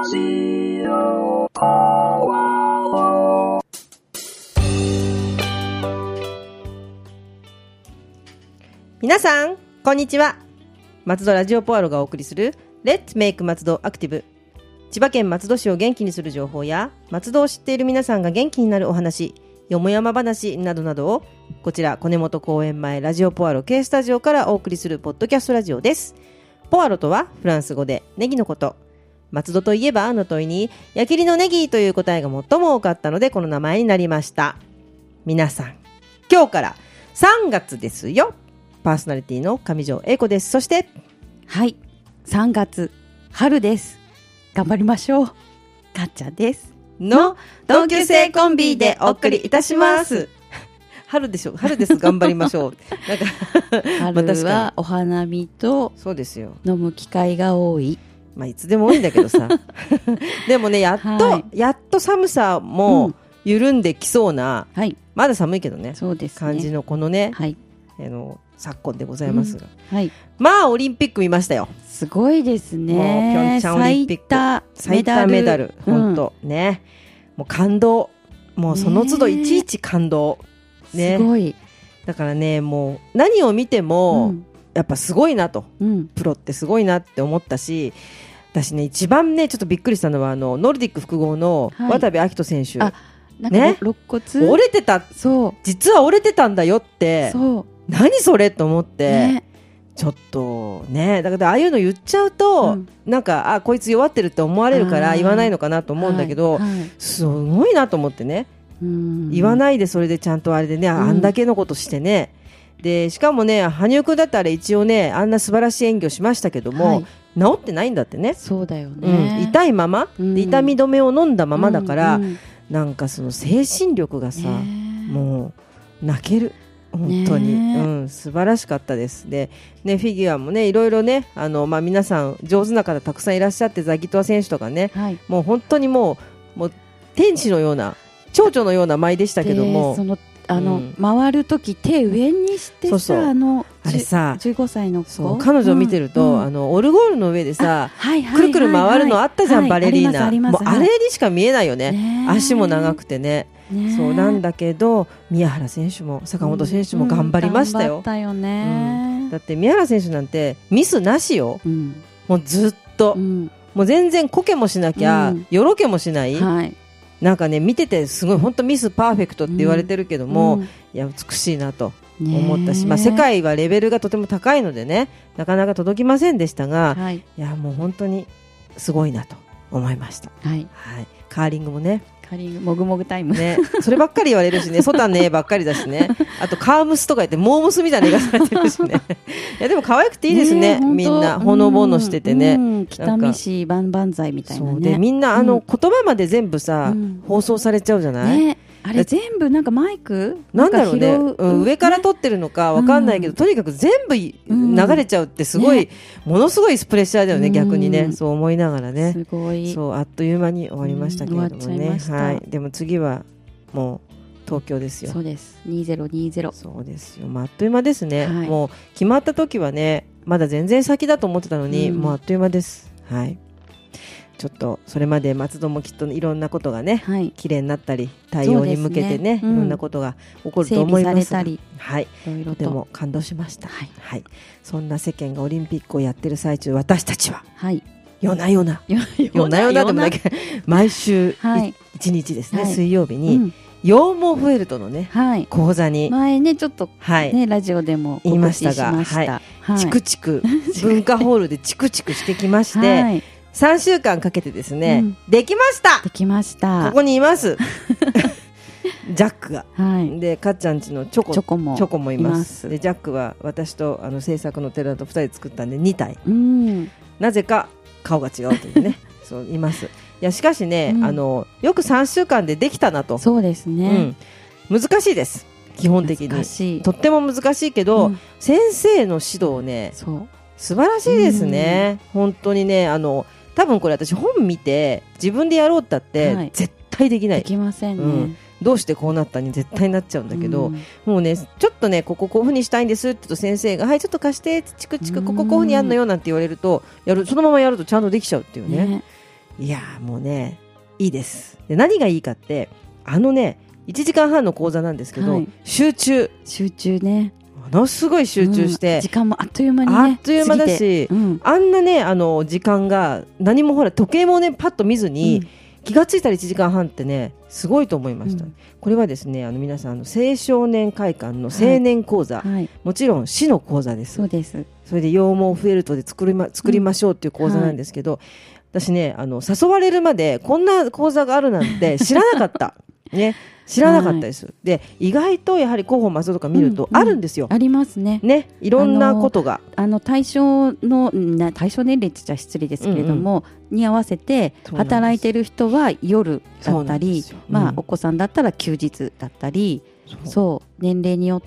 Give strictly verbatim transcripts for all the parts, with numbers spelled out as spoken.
ジオポアロ。 皆さんこんにちは。松戸ラジオポアロがお送りするレッツメイク松戸アクティブ。千葉県松戸市を元気にする情報や松戸を知っている皆さんが元気になるお話、よもやま話などなどをこちら小根本公園前ラジオポアロ K スタジオからお送りするポッドキャストラジオです。ポアロとはフランス語でネギのこと。松戸といえばの問いに矢切のネギという答えが最も多かったのでこの名前になりました。皆さん今日からさんがつですよ。パーソナリティの上条英子です。そしてはいさんがつ春です。頑張りましょう。かっちゃんですの同級生コンビでお送りいたします。春でしょ、春です。頑張りましょう。なんか春はお花見とそうですよ。 飲む機会が多い。 まあいつでも多いんだけどさ。でもねやっと、はい、やっと寒さも緩んできそうな、うんはい、まだ寒いけどね。そうですね。感じのこのね、はい、あの昨今でございますが、うんはい、まあオリンピック見ましたよ。 すごいですね。 もうピョンチャンオリンピック最多メダル、本当、うん、ね、もう感動、もうその都度いちいち感動、ね、 すごい。 だからねもう何を見ても、うん、やっぱすごいなと、うん、プロってすごいなって思ったし、私ね一番ねちょっとびっくりしたのはあのノルディック複合の渡部暁斗選手、はい、 なんかね、肋骨折れてた。そう実は折れてたんだよって。そう何それと思って、ね、ちょっとねだからああいうの言っちゃうと、うん、なんかあこいつ弱ってるって思われるから言わないのかなと思うんだけど、はいはい、すごいなと思ってね、うん言わないでそれでちゃんとあれでね、うん、あんだけのことしてね、でしかもね羽生くんだったら一応ねあんな素晴らしい演技をしましたけども、はい、治ってないんだってね。 そうだよね、 うん、痛いまま、うん、で痛み止めを飲んだままだから、うんうん、なんかその精神力がさ、ね、もう泣ける本当に、うん、素晴らしかったです。で、ね、フィギュアもねいろいろねあの、まあ、皆さん上手な方たくさんいらっしゃって、ザギトワ選手とかね、はい、もう本当にもう、もう天使のような蝶々のような舞でしたけども、 そのあの、うん、回るとき手上にしてさ、そうそうあのあれさじゅうごさいの子、 そう彼女を見てると、うん、あのオルゴールの上でさ、はいはいはいはい、くるくる回るのあったじゃん、はい、バレリーナ。あもうあれにしか見えないよね、ね足も長くてね。ねそうなんだけど宮原選手も坂本選手も頑張りましたよ、うんうん、頑張ったよね、うん、だって宮原選手なんてミスなしよ、うん、もうずっと、うん、もう全然こけもしなきゃ、うん、よろけもしない、はい、なんかね見ててすごい本当ミスパーフェクトって言われてるけども、うん、いや美しいなと思ったし、まあ、世界はレベルがとても高いのでねなかなか届きませんでしたが、はい、いやもう本当にすごいなと思いました、はいはい、カーリングもねカーリングもぐもぐタイム、 ね、そればっかり言われるしねソタンの絵ばっかりだしねあとカームスとか言ってモームスみたいな絵がされてるしねいやでも可愛くていいですね、みんなほのぼのしててね、うん、 北見市万々歳みたいなね。 そうでみんなあの、うん、言葉まで全部さ、うん、放送されちゃうじゃない、ね、 あれ全部なんかマイクなんだろうね、うん、上から撮ってるのかわかんないけど、うん、とにかく全部流れちゃうってすごい、ね、ものすごいプレッシャーだよね、うん、逆にねそう思いながらねすごいそうあっという間に終わりましたけれどもね、うんはい、でも次はもう東京ですよ。 そうですにせんにじゅう。 そうですよ、まあ、あっという間ですね、はい、もう決まった時はねまだ全然先だと思ってたのに、うん、もうあっという間です。はいちょっとそれまで松戸もきっといろんなことがね、はい、綺麗になったり対応に向けて ね, ね、うん、いろんなことが起こると思いますが、はい、とても感動しました、はいはい、そんな世間がオリンピックをやってる最中私たちは、はい、夜な夜な夜な夜なでもなきゃ毎週いちにちですね、はい、水曜日に、うん羊毛フェルトのね、はい、講座に前ねちょっと、ねはい、ラジオでも言いましたが、はいはい、チクチク文化ホールでチクチクしてきまして、はい、さんしゅうかんかけてですね、うん、できましたできましたここにいますジャックが、はい、でかっちゃんちのチョコ、チョコも、チョコもいます。でジャックは私とあの制作の寺田とふたりで作ったんでにたい、うん、なぜか顔が違うというねそういます。いやしかしね、うん、あのよくさんしゅうかんでできたなと。 そうですね、 うん、難しいです基本的に難しいとっても難しいけど、うん、先生の指導ねそう素晴らしいですね、うん、本当にねあの多分これ私本見て自分でやろうったって、はい、絶対できない。 できませんね、うん、 どうしてこうなったに絶対なっちゃうんだけど、うん、もうねちょっとねこここういう風にしたいんですって言うと先生がはいちょっと貸してチクチクこここういう風にやるのよなんて言われるとやるそのままやるとちゃんとできちゃうっていうね。ねいやもうねいいです。で何がいいかってあのねいちじかんはんの講座なんですけど、はい、集中集中ねものすごい集中して、 うん、時間もあっという間にねあっという間だし、うん、あんなねあの時間が何もほら時計もねパッと見ずに、うん、気がついたらいちじかんはんってねすごいと思いました、うん、これはですねあの皆さんの青少年会館の青年講座、はいはい、もちろん市の講座です。 そうです。 それで羊毛フェルトで作りま、作りましょうっていう講座なんですけど、うんはい、私ねあの誘われるまでこんな講座があるなんて知らなかったね知らなかったです、はい、で意外とやはり広報松戸とか見るとあるんですよ、 うんうん、ありますねねいろんなことがあのあの対象のな対象年齢って言っちゃ失礼ですけれども、うんうん、に合わせて働いてる人は夜だったり、うん、まあ、お子さんだったら休日だったりそうそう年齢によって、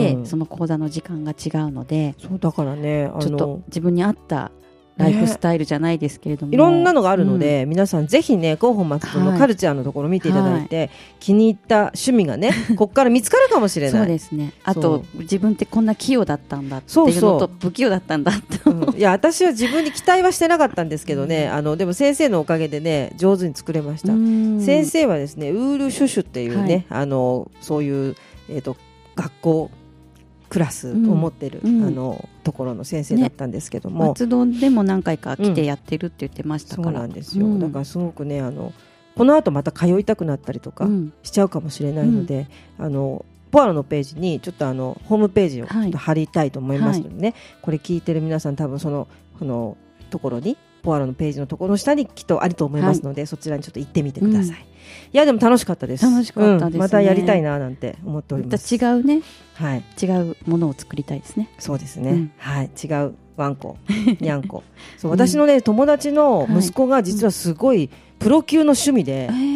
うん、その講座の時間が違うのでそうだからねあのちょっと自分に合ったライフスタイルじゃないですけれども、ね、 いろんなのがあるので、うん、皆さんぜひね広報松戸のカルチャーのところ見ていただいて、はい、気に入った趣味がねここから見つかるかもしれないそうですね。あと自分ってこんな器用だったんだっていうのとそうそう不器用だったんだって、 うん、いや私は自分に期待はしてなかったんですけどね、うん、あのでも先生のおかげでね上手に作れました。先生はですねウールシュシュっていうね、はい、あのそういう、えーと、学校クラスを持ってる、うん、あのところの先生だったんですけども、 ね、松戸でも何回か来てやってるって言ってましたから、 うん、そうなんですよ、うん、だからすごくねあのこの後また通いたくなったりとかしちゃうかもしれないので、うん、あのポアロのページにちょっとあのホームページをちょっと貼りたいと思いますのでね、はい、これ聞いてる皆さん多分そのこのところにポアロのページのところの下にきっとあると思いますので、はい、そちらにちょっと行ってみてください、うん、いやでも楽しかったです。 楽しかったですね、 うん、またやりたいななんて思っております。 また違うね、 はい、 違うものを作りたいですね。 そうですね、うん、はい、違うワンコにゃんこそう私のね友達の息子が実はすごいプロ級の趣味で、はい、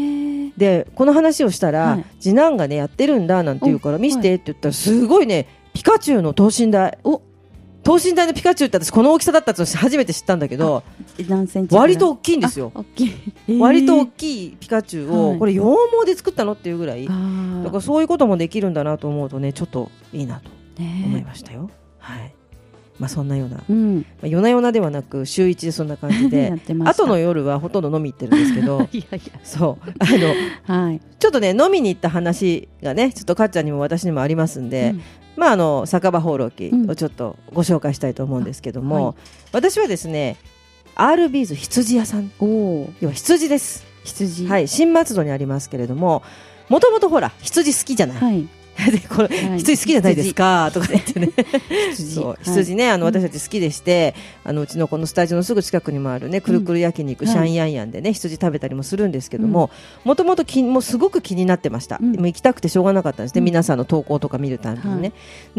でこの話をしたら、はい、次男がねやってるんだなんて言うから見せてって言ったらすごいねピカチュウの等身大お等身大のピカチュウって私この大きさだったって初めて知ったんだけど何センチ割と大きいんですよ。 大きい、えー、 割と大きいピカチュウを、はい、これ羊毛で作ったのっていうぐらいだからそういうこともできるんだなと思うとねちょっといいなと思いましたよ、はいまあ、そんなような、うんまあ、夜な夜なではなく週一でそんな感じで後の夜はほとんど飲み行ってるんですけどいやいやそうあの、はい、ちょっとね飲みに行った話がねちょっとかっちゃんにも私にもありますんで、うんまあ、あの酒場放浪記をちょっとご紹介したいと思うんですけども、うんはい、私はですね アールビーズ 羊屋さん要は羊です。 羊、 はい、新松戸にありますけれどももともとほら羊好きじゃない、はいでこれ、はい、羊好きじゃないですかとか言ってね羊, そう羊ね、はい、あの私たち好きでして、うん、あのうちのこのスタジオのすぐ近くにもあるねくるくる焼肉、うん、シャンヤンヤンでね羊食べたりもするんですけどももともとすごく気になってました、うん、もう行きたくてしょうがなかったんですね、うん、皆さんの投稿とか見るたびにね、はい、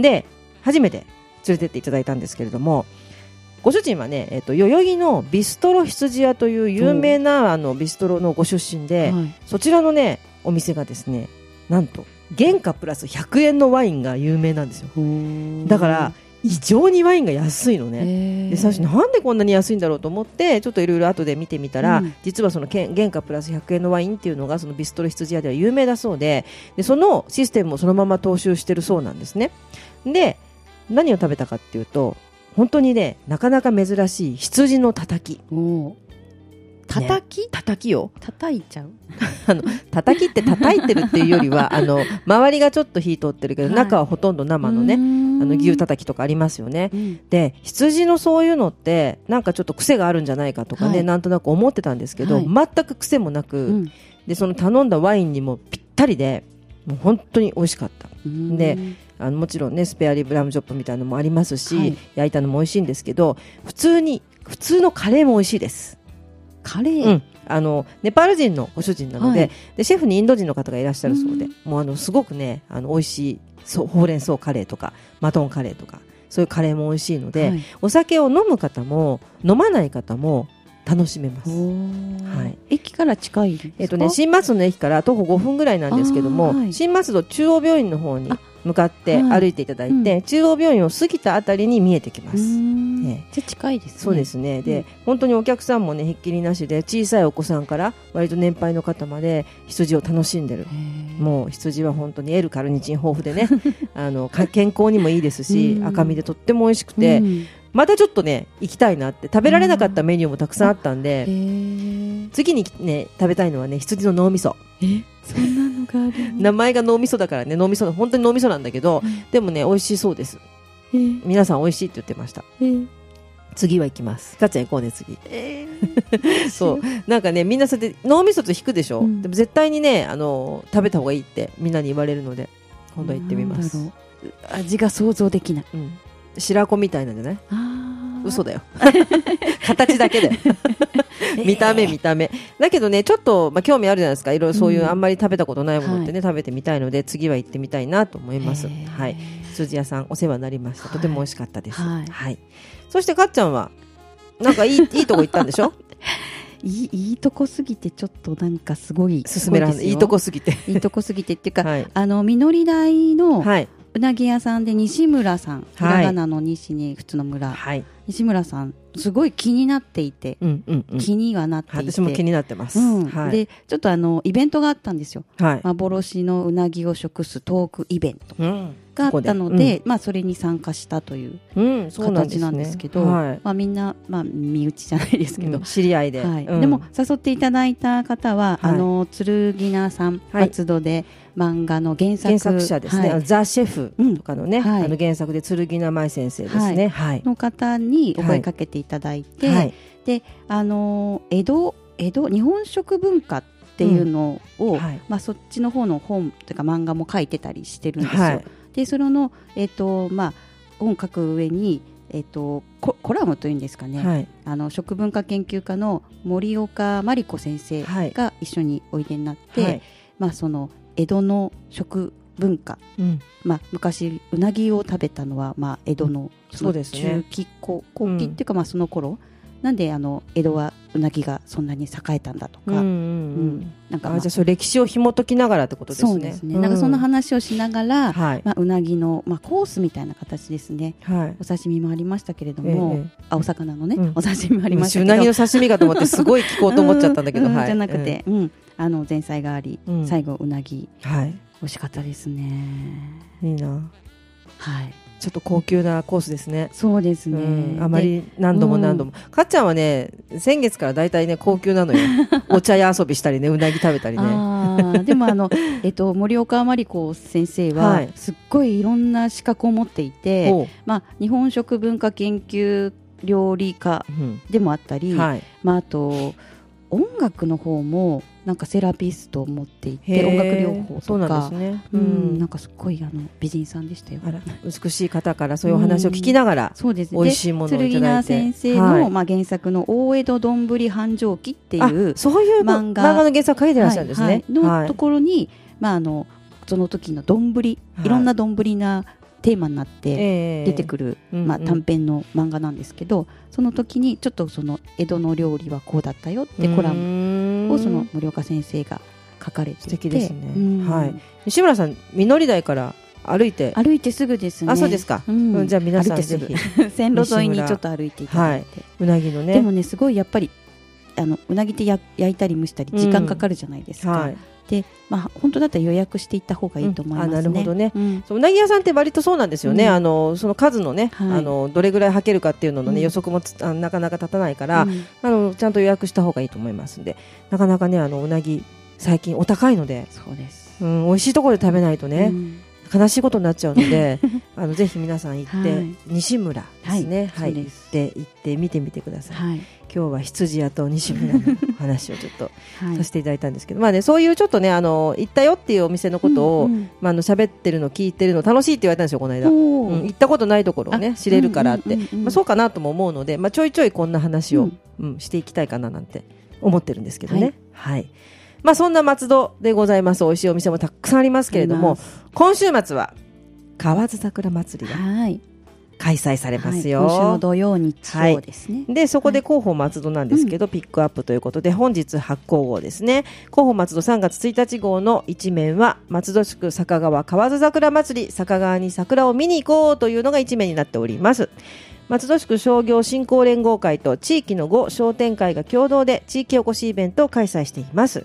で初めて連れてっていただいたんですけれどもご主人はね、えーと、代々木のビストロ羊屋という有名なあのビストロのご出身で、はい、そちらのねお店がですねなんと原価プラスひゃくえんのワインが有名なんですよ。だから異常にワインが安いのね。で最初なんでこんなに安いんだろうと思ってちょっといろいろ後で見てみたら、うん、実はその原価プラスひゃくえんのワインっていうのがそのビストロ羊屋では有名だそうで、でそのシステムをそのまま踏襲してるそうなんですね。で何を食べたかっていうと本当にねなかなか珍しい羊のたたき。 叩き、 ね、叩きを叩いちゃうあの叩きって叩いてるっていうよりはあの周りがちょっと火通ってるけど、はい、中はほとんど生のねあの牛叩きとかありますよね、うん、で羊のそういうのってなんかちょっと癖があるんじゃないかとかね、はい、なんとなく思ってたんですけど、はい、全く癖もなく、うん、でその頼んだワインにもぴったりでもう本当に美味しかった。であのもちろんねスペアリブラムチョップみたいなのもありますし、はい、焼いたのも美味しいんですけど普通に普通のカレーも美味しいです。 カレー、 うん、あのネパール人のご主人なので、はい、でシェフにインド人の方がいらっしゃるそうで、うもうあのすごくねあの美味しいそうほうれん草カレーとかマトンカレーとかそういうカレーも美味しいので、はい、お酒を飲む方も飲まない方も楽しめます。はい、 駅から近いですか？ えっとね、新松戸の駅から徒歩ごふんぐらいなんですけども、はい、新松戸中央病院の方に向かって歩いていただいて、はいうん、中央病院を過ぎたあたりに見えてきます。 ね、じゃ近いですね。 そうですね。で、うん、本当にお客さんもねひっきりなしで小さいお子さんから割と年配の方まで羊を楽しんでる。もう羊は本当に L カルニチン豊富でねあの健康にもいいですし、うん、赤身でとっても美味しくて、うん、 またちょっとね行きたいなって、食べられなかったメニューもたくさんあったんで、次にね食べたいのはね羊の脳みそ。 えそんなのがある名前が脳みそだからね、脳みそ本当に脳みそなんだけど、うん、でもね美味しそうです。 えー、 皆さん美味しいって言ってました。 えー、 次は行きます。かっちゃん行こうね次。 えー、 そうなんかねみんなそれで脳みそと引くでしょ、うん、でも絶対にねあの食べた方がいいってみんなに言われるので今度は行ってみます。 味が想像できない、 うん、白子みたいなんじゃない？あ嘘だよ形だけで見た目見た目だけどねちょっと、まあ、興味あるじゃないですか。いろいろそういう、うん、あんまり食べたことないものってね、はい、食べてみたいので次は行ってみたいなと思います。はい、羊屋さんお世話になりました。とても美味しかったです。はいはい、そしてかっちゃんはなんかいいいいとこ行ったんでしょいい, いいとこすぎてちょっとなんかすごい勧められない。いいとこすぎていいとこすぎてっていうか、はい、あの実り台の、 はいうなぎ屋さんで西村さん、ひらがなの西に普通の村、はい、西村さんすごい気になっていて、うんうんうん、気にはなっていて、 私も気になってます、 うんはい、 でちょっとあのイベントがあったんですよ、はい、幻のうなぎを食すトークイベントがあったので、うんでうんまあ、それに参加したという形なんですけど、うんねはいまあ、みんな、まあ、身内じゃないですけど、うん、 知り合いで、 はいうん、でも誘っていただいた方は、はい、あの剣名さん、はい、松戸で漫画の原作、 原作者ですね、はい、ザ・シェフとかのね、うんはい、あの原作で剣名舞先生ですね、はいはい、 の方にお声かけていただいて、はい、であの江戸江戸日本食文化っていうのを、うんはいまあ、そっちの方の本というか漫画も書いてたりしてるんですよ、はい、でそれの、えーとまあ、本書く上にえー、と コ, コラムというんですかね、はい、あの食文化研究家の森岡真理子先生が一緒においでになって、はいまあ、その江戸の食文化、うんまあ、昔うなぎを食べたのは、まあ、江戸のその中期後期っていうか、まあ、その頃なんであの江戸はうなぎがそんなに栄えたんだとか、うんうんうんなんかまあ、 あじゃあそれ歴史を紐解きながらってことですね。 そうですね、うん、なんかそんな話をしながら、はいまあ、うなぎの、まあ、コースみたいな形ですね、はい、お刺身もありましたけれども、ええ、あお魚のね、うん、お刺身もありましたけど、 うなぎの刺身かと思ってすごい聞こうと思っちゃったんだけど、 うんはい、 じゃなくて、うん、あの前菜があり、うん、最後うなぎ、はい、美味しかったですね。 いいな、 はい、 ちょっと高級なコースですね。 そうですね、 うん、あまり何度も何度も、うん、かっちゃんはね先月からだいたいね高級なのよお茶屋遊びしたりねうなぎ食べたりねあでもあの、えっと、森岡真理子先生は、はい、すっごいいろんな資格を持っていて、まあ、日本食文化研究料理家でもあったり、うんはいまあ、あと音楽の方もなんかセラピストを持っていて音楽療法とかそうなんですね、 うん、なんかすっごいあの美人さんでしたよ。 あら美しい方からそういうお話を聞きながら、うん、そうですね、美味しいものをいただいて剣名先生の、はいまあ、原作の大江戸どんぶり繁盛記っていうそういう漫画、漫画の原作書いてらっしゃるんですね、はいはい、のところに、まあ、あのその時のどんぶりいろんなどんぶりなテーマになって出てくる、えーまあ、短編の漫画なんですけど、うんうん、その時にちょっとその江戸の料理はこうだったよってコラムをその森岡先生が書かれていて素敵ですね、はい、西村さん実り台から歩いて歩いてすぐですね。 あそうですか、うんうん、じゃあ皆さんぜひ線路沿いにちょっと歩いていただいて、はい、 うなぎのねでもねすごいやっぱりあのうなぎってや焼いたり蒸したり時間かかるじゃないですか、うんはいでまあ、本当だったら予約していった方がいいと思いますね、うん、あなるほどね、うん、そううなぎ屋さんって割とそうなんですよね、うん、あのその数のね、はい、あのどれぐらいはけるかっていうのの、ねうん、予測もあなかなか立たないから、うん、あのちゃんと予約した方がいいと思いますんでなかなかねあのうなぎ最近お高いのでそうです、 うん、美味しいところで食べないとね、うん悲しいことになっちゃうのであのぜひ皆さん行って、はい、西村ですね、はいはい、行って行って見てみてください、はい、今日は羊屋と西村の話をちょっとさせていただいたんですけど、まあね、そういうちょっとねあの行ったよっていうお店のことを、うんうんまあ、あの喋ってるの聞いてるの楽しいって言われたんですよこの間、うん、行ったことないところをね知れるからって、うんうんうんうんまあ、そうかなとも思うので、まあ、ちょいちょいこんな話を、うんうん、していきたいかななんて思ってるんですけどね、はいはいまあ、そんな松戸でございます美味しいお店もたくさんありますけれども今週末は河津桜祭りが開催されますよ、 はい、今週の土曜日曜ですね、 はい、でそこで広報松戸なんですけど、はい、ピックアップということで本日発行号ですね広報松戸さんがつついたち号の一面は松戸宿坂川河津桜祭り坂川に桜を見に行こうというのが一面になっております松戸宿商業振興連合会と地域のご商店会が共同で地域おこしイベントを開催しています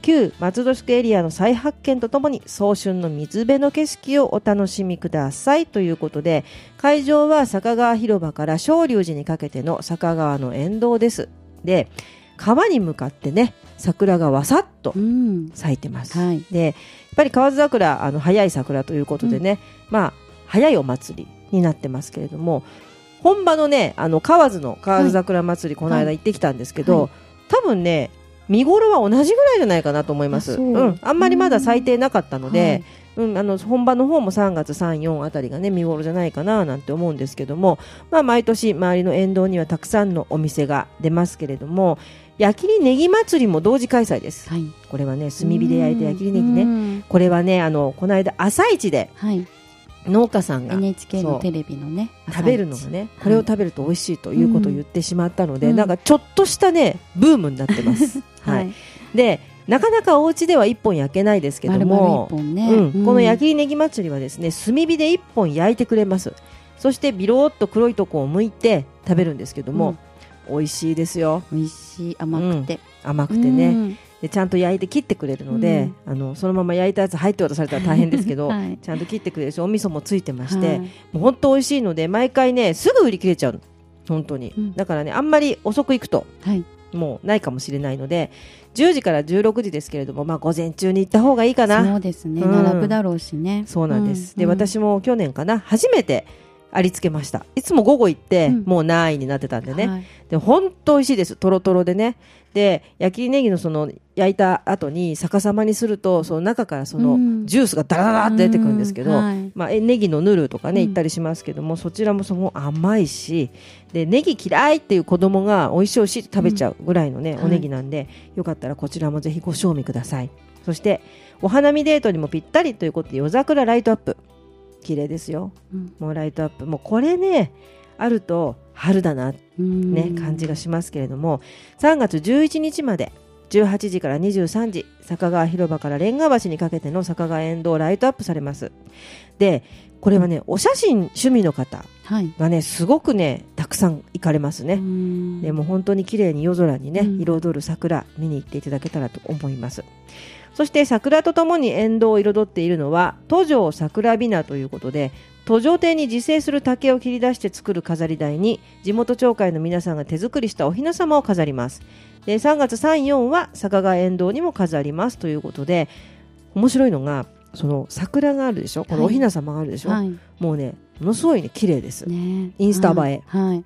旧松戸宿エリアの再発見とともに早春の水辺の景色をお楽しみくださいということで、会場は坂川広場から正隆寺にかけての坂川の沿道です。で、川に向かってね桜がわさっと咲いてます、うんはい、でやっぱり河津桜、あの早い桜ということでね、うん、まあ早いお祭りになってますけれども、本場のねあの河津の河津桜祭り、はい、この間行ってきたんですけど、はい、多分ね見頃は同じぐらいじゃないかなと思います。あ、うん、あんまりまだ咲いてなかったので、うんうん、あの本場の方もさんがつさん、よんあたりがね見頃じゃないかななんて思うんですけども、まあ、毎年周りの沿道にはたくさんのお店が出ますけれども、焼きりネギ祭りも同時開催です、はい、これはね炭火で焼いた焼きりネギね、これはねあのこの間朝市で、はい農家さんがエヌエイチケー のテレビのね食べるのがね、これを食べると美味しいということを言ってしまったので、うん、なんかちょっとしたねブームになってます、はいはい、でなかなかお家ではいっぽん焼けないですけども、ねうんうん、この焼きネギ祭りはですね炭火でいっぽん焼いてくれます。そしてビローっと黒いとこを剥いて食べるんですけども、うん、美味しいですよ。 美味しい、甘くて、 うん、甘くてね、うんでちゃんと焼いて切ってくれるので、うん、あのそのまま焼いたやつ入って渡されたら大変ですけど、はい、ちゃんと切ってくれるしお味噌もついてまして、はい、もう本当美味しいので毎回ねすぐ売り切れちゃう本当に、うん、だからねあんまり遅く行くと、はい、もうないかもしれないのでじゅうじからじゅうろくじですけれども、まあ、午前中に行った方がいいかな。 そうですね、うん、並ぶだろうしね。 そうなんです、うん、で私も去年かな初めてありつけました。いつも午後行って、うん、もう何位になってたんでね、はい、で本当美味しいです。とろとろでね。で焼きネギのその焼いた後に逆さまにするとその中からそのジュースがダラダラって出てくるんですけど、うんはいまあ、ネギのヌルとかね言ったりしますけども、うん、そちらもその甘いしでネギ嫌いっていう子供が美味しい美味しいって食べちゃうぐらいのね、うん、おネギなんで、はい、よかったらこちらもぜひご賞味ください。そしてお花見デートにもぴったりということで夜桜ライトアップ綺麗ですよ、うん、もうライトアップもうこれねあると春だな、ね、感じがしますけれども、さんがつじゅういちにちまでじゅうはちじからにじゅうさんじ坂川広場からレンガ橋にかけての坂川沿道ライトアップされます。でこれはねお写真趣味の方がね、はい、すごくねたくさん行かれますね。でも本当に綺麗に夜空にね彩る桜見に行っていただけたらと思います。そして桜とともに沿道を彩っているのは都城桜びなということで、都城亭に自生する竹を切り出して作る飾り台に地元町会の皆さんが手作りしたお雛様を飾ります。でさんがつさん、よんは坂川沿道にも飾りますということで、面白いのがその桜があるでしょ、このお雛様があるでしょ、はい、もうねものすごいね綺麗です、ね、インスタ映え、はいはい、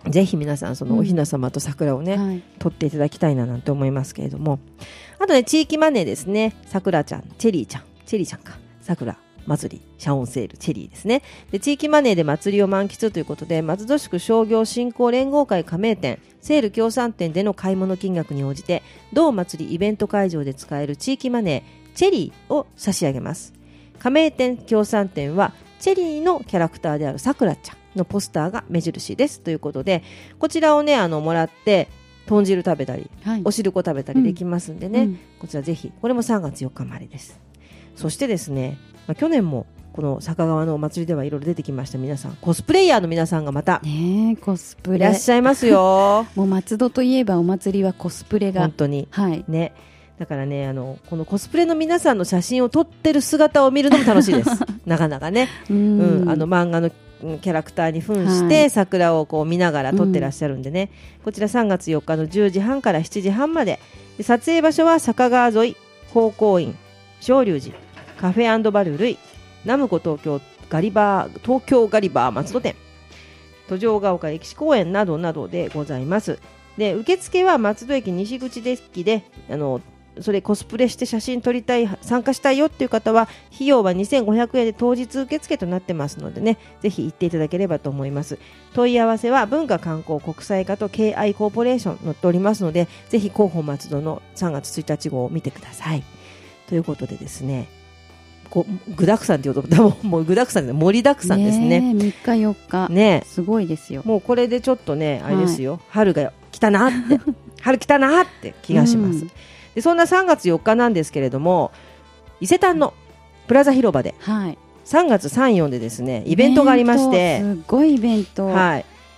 ぜひ皆さんそのお雛様と桜をね、うんはい、撮っていただきたいななんて思いますけれども、あとね地域マネーですね。桜ちゃんチェリーちゃんチェリーちゃんか桜祭り謝恩セールチェリーですね。で地域マネーで祭りを満喫ということで松戸宿商業振興連合会加盟店セール協賛店での買い物金額に応じて同祭りイベント会場で使える地域マネーチェリーを差し上げます。加盟店協賛店はチェリーのキャラクターであるさくらちゃんのポスターが目印ですということで、こちらをねあのもらって豚汁食べたり、はい、お汁粉食べたりできますんでね、うん、こちらぜひこれもさんがつよっかまでです。そしてですね、まあ、去年もこの坂川のお祭りではいろいろ出てきました皆さんコスプレイヤーの皆さんがまたねコスプレいらっしゃいますよもう松戸といえばお祭りはコスプレが本当に、はいね、だからねあのこのコスプレの皆さんの写真を撮ってる姿を見るのも楽しいですなかなかねうん、うん、あの漫画のキャラクターに扮して桜をこう見ながら撮ってらっしゃるんでね、うん、こちらさんがつよっかのじゅうじはんからしちじはんまで、で撮影場所は坂川沿い宝光院正隆寺カフェ&バルルイナムコ東京ガリバー東京ガリバー松戸店都城ヶ丘歴史公園などなどでございます。で受付は松戸駅西口デッキであのそれコスプレして写真撮りたい参加したいよっていう方は費用はにせんごひゃくえんで当日受付となってますのでねぜひ行っていただければと思います。問い合わせは文化観光国際課と ケーアイ コーポレーション載っておりますのでぜひ広報松戸のさんがつついたち号を見てくださいということでですね、こう具だくさんって言うともう具だくさんで盛りだくさんですね。 ねみっかよっかねすごいですよ。 もうこれでちょっとねあれですよ、はい、春が来たなって春来たなって気がします、うん、でそんなさんがつよっかなんですけれども伊勢丹のプラザ広場で、はい、さんがつさん、よんでですねイベントがありましてすごいイベント、はい、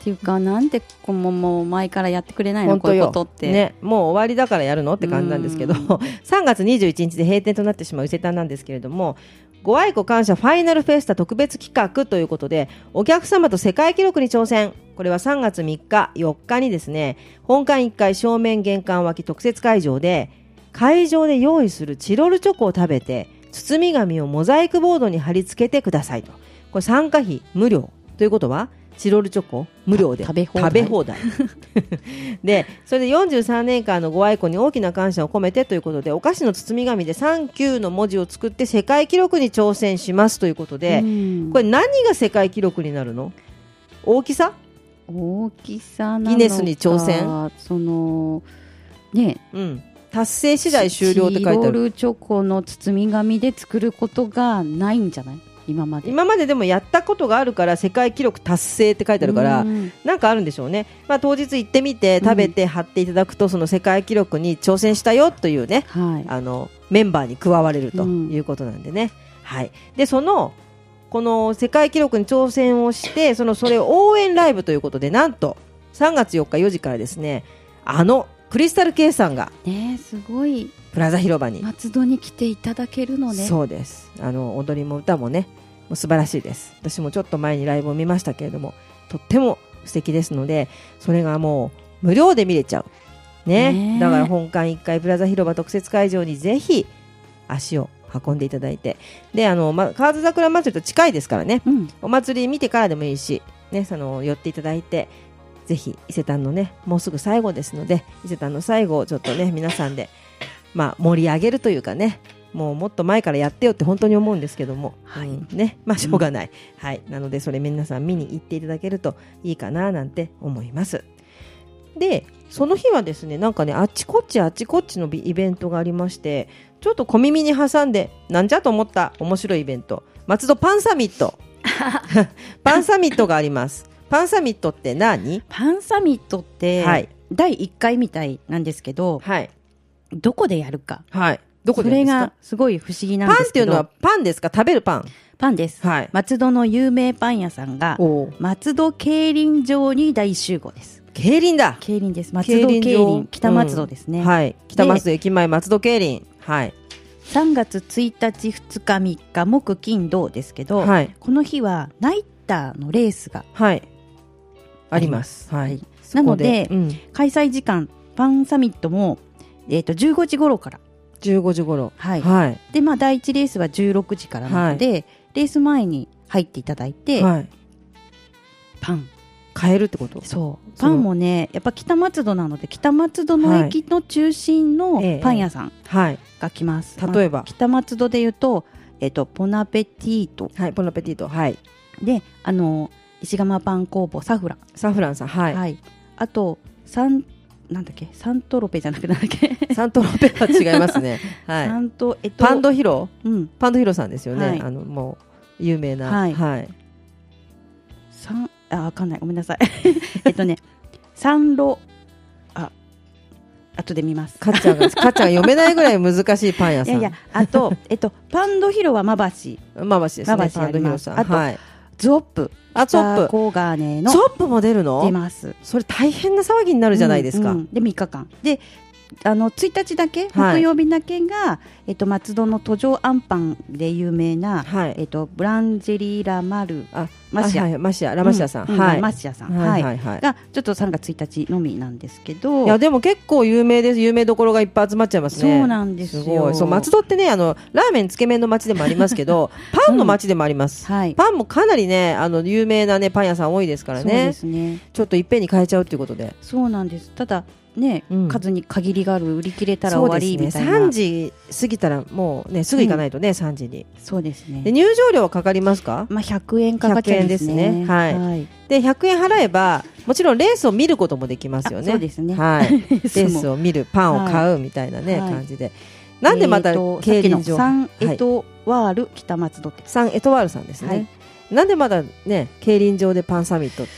っていうかなんでこうもう前からやってくれないのこういうことって、 ね、もう終わりだからやるのって感じなんですけどさんがつにじゅういちにちで閉店となってしまう伊勢丹なんですけれども、ご愛顧感謝ファイナルフェスタ特別企画ということでお客様と世界記録に挑戦。これはさんがつみっかよっかにですね、本館いっかい正面玄関脇特設会場で会場で用意するチロルチョコを食べて包み紙をモザイクボードに貼り付けてくださいと。これ参加費無料ということはチロルチョコ無料で食べ放題、 食べ放題で、それでよんじゅうさんねんかんのご愛顧に大きな感謝を込めてということでお菓子の包み紙でサンキューの文字を作って世界記録に挑戦しますということで、これ何が世界記録になるの？大きさ？ 大きさなのかギネスに挑戦、 そのね、 うん、達成次第終了って書いてある。 チロルチョコの包み紙で作ることがないんじゃない？今まで今まででもやったことがあるから世界記録達成って書いてあるから、なんかあるんでしょうね。まあ、当日行ってみて食べて貼っていただくと、その世界記録に挑戦したよというね、はい、あのメンバーに加われるということなんでね、うん、はい、でそのこの世界記録に挑戦をしてそのそれを応援ライブということで、なんとさんがつよっかよじからですね、あのクリスタル K さんがね、すごいプラザ広場に松戸に来ていただけるのね。 そうです。あの踊りも歌もね、もう素晴らしいです。私もちょっと前にライブを見ましたけれども、とっても素敵ですので、それがもう無料で見れちゃう、ね、ね、だから本館いっかいプラザ広場特設会場にぜひ足を運んでいただいて、であの、ま、河津桜祭りと近いですからね、うん、お祭り見てからでもいいし、ね、その寄っていただいて、ぜひ伊勢丹のね、もうすぐ最後ですので、伊勢丹の最後をちょっとね皆さんで、まあ、盛り上げるというかね、もうもっと前からやってよって本当に思うんですけども、はい、うん、ね、まあしょうがない、うん、はい、なのでそれ皆さん見に行っていただけるといいかななんて思います。でその日はですね、なんかね、あっちこっちあっちこっちのイベントがありまして、ちょっと小耳に挟んでなんじゃと思った面白いイベント、松戸パンサミットパンサミットがあります。パンサミットって何？ パンサミットって、はい、だいいっかいみたいなんですけど、はい、どこでやるか、 はい、どこでやるんですか？ それがすごい不思議なんですけど。 パンっていうのはパンですか？食べるパン？ パンです、はい、松戸の有名パン屋さんが松戸競輪場に大集合です。 競輪だ。 競輪です。松戸競輪、北松戸ですね、うん、 はい、北松戸駅前松戸競輪、はい、 さんがつついたちふつかみっか木金土ですけど、はい、この日はナイターのレースが、はい、あります。はい、なので、うん、開催時間パンサミットも、えー、とじゅうごじ頃からじゅうごじ頃、 はいはい、でまあ、だいいちレースはじゅうろくじからなので、はい、レース前に入っていただいて、はい、パン買えるってこと？ そうパンもね、やっぱ北松戸なので北松戸の駅の中心のパン屋さんが来ます、 はい、例えば、まあ、 北松戸でいうと、えー、とポナペティート、 はい、ポナペティート、はい、 であの石窯パン工房サフランサフランさん、はい、 はい、あとサンなんだっけサントロペじゃなくてなんだっけサントロペは違いますね、はい、 サント、えっと、 パンドヒロ、 うん、 パンドヒロさんですよね、 はい、 あのもう有名な、 はいはい、サンあわかんないごめんなさいえっとねサンロあ後で見ます。 かっちゃんがかっちゃんが読めないぐらい難しいパン屋さん。 いやいや、あとえっとパンドヒロはまばしまばしですね。パンドヒロさん。 あと、はい、ゾップあゾップコーガーネのゾップも出るの？ 出ます。 それ大変な騒ぎになるじゃないですか。 うんうん、でみっかかんで。あのついたちだけ、木曜日だけが、はい、えっと、松戸の途上あんパンで有名な、はい、えっと、ブランジェリーラマルあマシア、 はいはい、マシアラマシアさん、 うんはい、 ラマシアさん、はいはいはい、がちょっとさんがつついたちのみなんですけど、 いやでも結構有名です。有名どころがいっぱい集まっちゃいますね。 そうなんですよ。 すごい。そう松戸ってね、あのラーメンつけ麺の街でもありますけどパンの街でもあります、うんはい、パンもかなりねあの有名な、ね、パン屋さん多いですからね。そうですね。ちょっといっぺんに変えちゃうということで。 そうなんです。ただね、うん、数に限りがある、売り切れたら終わりみたいな。 さんじ過ぎたらもうねすぐ行かないとね、うん、さんじに。 そうですね。 で入場料はかかりますか？ まあ、ひゃくえんかかっちゃうんですね。 ひゃくえんですね、はいはい、でひゃくえん払えばもちろんレースを見ることもできますよね。 そうですね、 はい、レースを見る、パンを買うみたいなね、はい、感じで。なんでまた競輪場、 サンエトワール北松戸って、 サンエトワールさんですね、はい、なんでまだね競輪場でパンサミットって。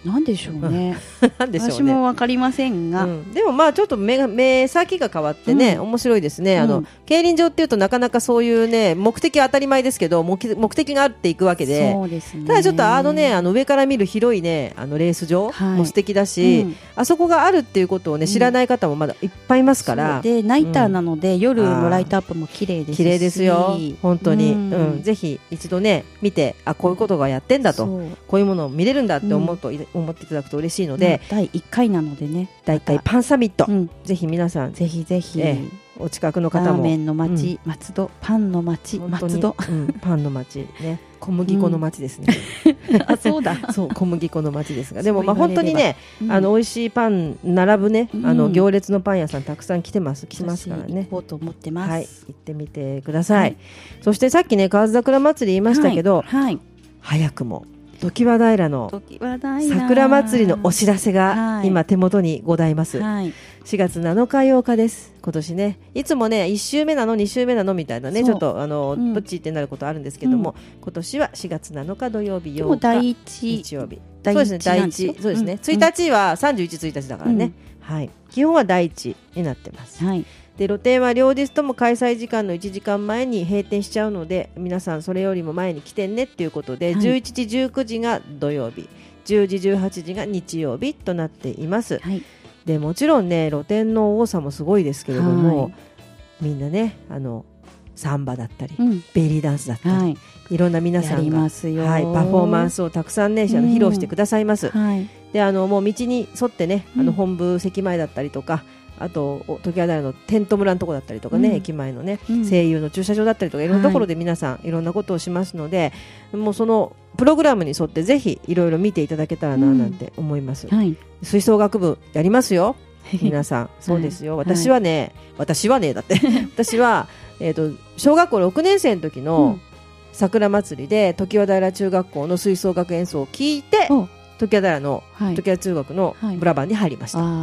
なんでしょうね。 なんでしょうね。 私もわかりませんが、 うん、でもまあちょっと 目, が目先が変わってね、うん、面白いですね。あの、うん、競輪場っていうとなかなかそういうね目的は当たり前ですけど、目, 目的があっていくわけで、 そうですね、 ただちょっとあのねあの上から見る広いねあのレース場も素敵だし、はい、うん、あそこがあるっていうことをね知らない方もまだいっぱいいますから、 うん、でナイターなので、うん、夜のライトアップも綺麗ですし、 綺麗ですよ本当に、うんうん、ぜひ一度ね見て、あこういうことがやってんだと、こういうものを見れるんだって思うと、うん、思っていただくと嬉しいので、 だいいっかいなのでね、 だいたいパンサミット、うん、ぜひ皆さんぜひぜひ、 えー、お近くの方もラーメンの街、うん、松戸、パンの街松戸、 うん、パンの街ね、小麦粉の街ですね、 うん、あそうだそう小麦粉の街ですが、でもまあ本当にね、うん、あの美味しいパン並ぶね、うん、あの行列のパン屋さんたくさん来てます来てますからね、 行こうと思ってます、 はい、行ってみてください、はい、そしてさっきね河津桜祭り言いましたけど、はいはい、早くも常盤平の桜祭りのお知らせが今手元にございます、はい、しがつなのかようかです。今年ねいつもねいち週目なのに週目なのみたいなねちょっとあの、うん、どっちってなることあるんですけども、うん、今年はしがつなのか土曜日ようか日曜日、そうですね第一そうですね、うん、ついたちはさんじゅういち、ついたちだからね、うん、はい、基本は第一になってます、はい、で露店は両日とも開催時間のいちじかんまえに閉店しちゃうので、皆さんそれよりも前に来てねっていうことで、はい、じゅういちじじゅうくじが土曜日、じゅうじじゅうはちじが日曜日となっています、はい、でもちろんね露店の多さもすごいですけれども、はい、みんなねあのサンバだったり、うん、ベリーダンスだったり、はい、いろんな皆さんが、はい、パフォーマンスをたくさんね、うん、披露してくださいます、はい、であのもう道に沿ってね、あの本部席前だったりとか、あと常盤平のテント村のとこだったりとかね、うん、駅前のね、うん、声優の駐車場だったりとかいろんなところで皆さんいろんなことをしますので、はい、もうそのプログラムに沿ってぜひいろいろ見ていただけたらななんて思います、うん、はい、吹奏楽部やりますよ皆さんそうですよ、はい、私はね、はい、私はねだって私は、えーと、小学校ろくねん生の時の桜祭りで常盤平中学校の吹奏楽演奏を聞いて、常盤平の、はい、常盤中学のブラバンに入りました、はい、うん、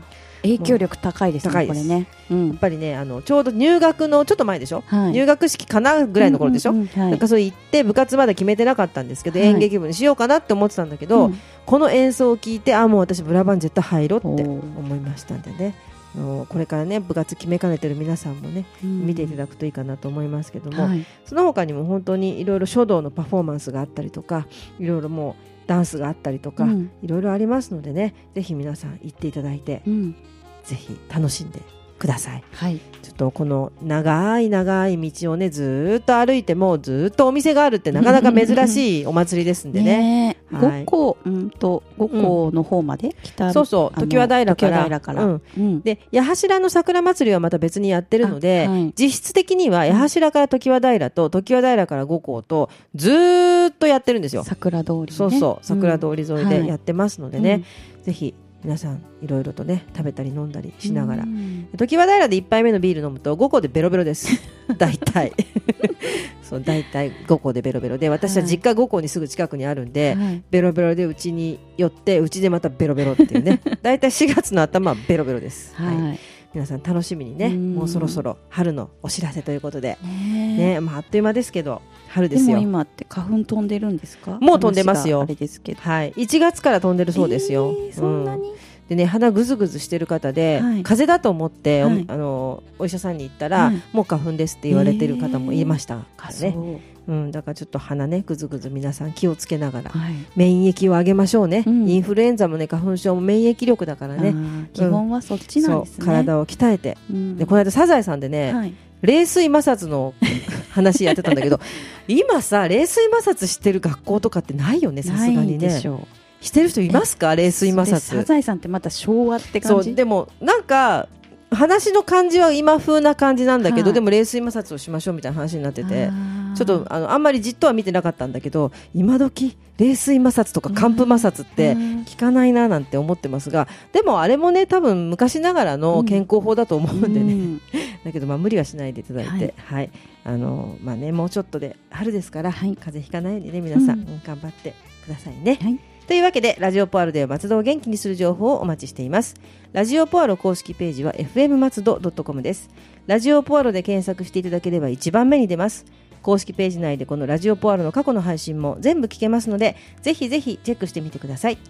影響力高いですね、これね、うん、 やっぱりねあのちょうど入学のちょっと前でしょ、はい、入学式かなぐらいの頃でしょ、うんうんうん、はい、なんかそれ行って部活まだ決めてなかったんですけど、はい、演劇部にしようかなって思ってたんだけど、うん、この演奏を聞いてあもう私ブラバン絶対入ろうって思いましたんでね、これからね部活決めかねてる皆さんもね、うん、見ていただくといいかなと思いますけども、はい、その他にも本当にいろいろ書道のパフォーマンスがあったりとか、いろいろもうダンスがあったりとか、いろいろありますのでね、ぜひ皆さん行っていただいて、うん、ぜひ楽しんでください、はい、ちょっとこの長い長い道をねずっと歩いてもずっとお店があるってなかなか珍しいお祭りですんでねはい、五湖、うんと五湖の方まで、うん、北そうそう常盤平から、からうんうん、で八柱の桜祭りはまた別にやってるので、はい、実質的には八柱から常盤平と常盤平から五湖とずーっとやってるんですよ。 桜通り、ね、 そうそう桜通り沿いでやってますのでね、うんはい、ぜひ皆さんいろいろとね食べたり飲んだりしながら、常盤平でいっぱいめのビール飲むとごこでベロベロです大体そう大体ごこでベロベロで、私は実家ごこにすぐ近くにあるんで、はい、ベロベロでうちに寄ってうちでまたベロベロっていうね大体しがつの頭はベロベロです、はいはい、皆さん楽しみにね、もうそろそろ春のお知らせということで、ねまあ、あっという間ですけど春ですよ。 でも今って花粉飛んでるんですか？ もう飛んでますよ。 あれですけど、 はい、いちがつから飛んでるそうですよ、 えー、そんなに、うん、 でね、鼻ぐずぐずしてる方で、はい、風邪だと思って、はい、あのお医者さんに行ったら、はい、もう花粉ですって言われてる方もいましたからね、えーうん、だからちょっと鼻ねぐずぐず皆さん気をつけながら、はい、免疫を上げましょうね、うん、インフルエンザもね花粉症も免疫力だからね、 基本はそっちなんですね、 そう体を鍛えて、うん、でこの間サザエさんでね、はい、冷水摩擦の話やってたんだけど今さ冷水摩擦してる学校とかってないよね、さすがにね。ないでしょう。してる人いますか？冷水摩擦。 サザエさんってまた昭和って感じ。 そうでもなんか話の感じは今風な感じなんだけど、はい、でも冷水摩擦をしましょうみたいな話になってて、ちょっとあのあんまりじっとは見てなかったんだけど、今時冷水摩擦とか寒風摩擦って聞かないななんて思ってますが、でもあれもね多分昔ながらの健康法だと思うんでね、うん、だけどまあ無理はしないでいただいて、はい、はい、あのまあねもうちょっとで春ですから、はい、風邪ひかないようにね皆さん、うん、頑張ってくださいね、はい。というわけでラジオポアロでは松戸を元気にする情報をお待ちしています。ラジオポアロ公式ページは エフエム 松戸 ドットコム です。ラジオポアロで検索していただければ一番目に出ます。公式ページ内でこのラジオポアロの過去の配信も全部聞けますので、ぜひぜひチェックしてみてください。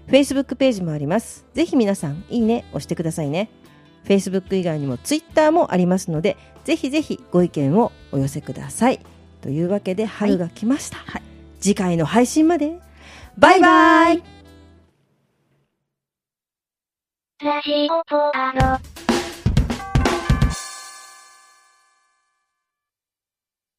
Facebook ページもあります。ぜひ皆さんいいね押してくださいね。Facebook 以外にも Twitter もありますので、ぜひぜひご意見をお寄せください。というわけで春が来ました、はい、次回の配信までバイバイ。 ラジオポアロ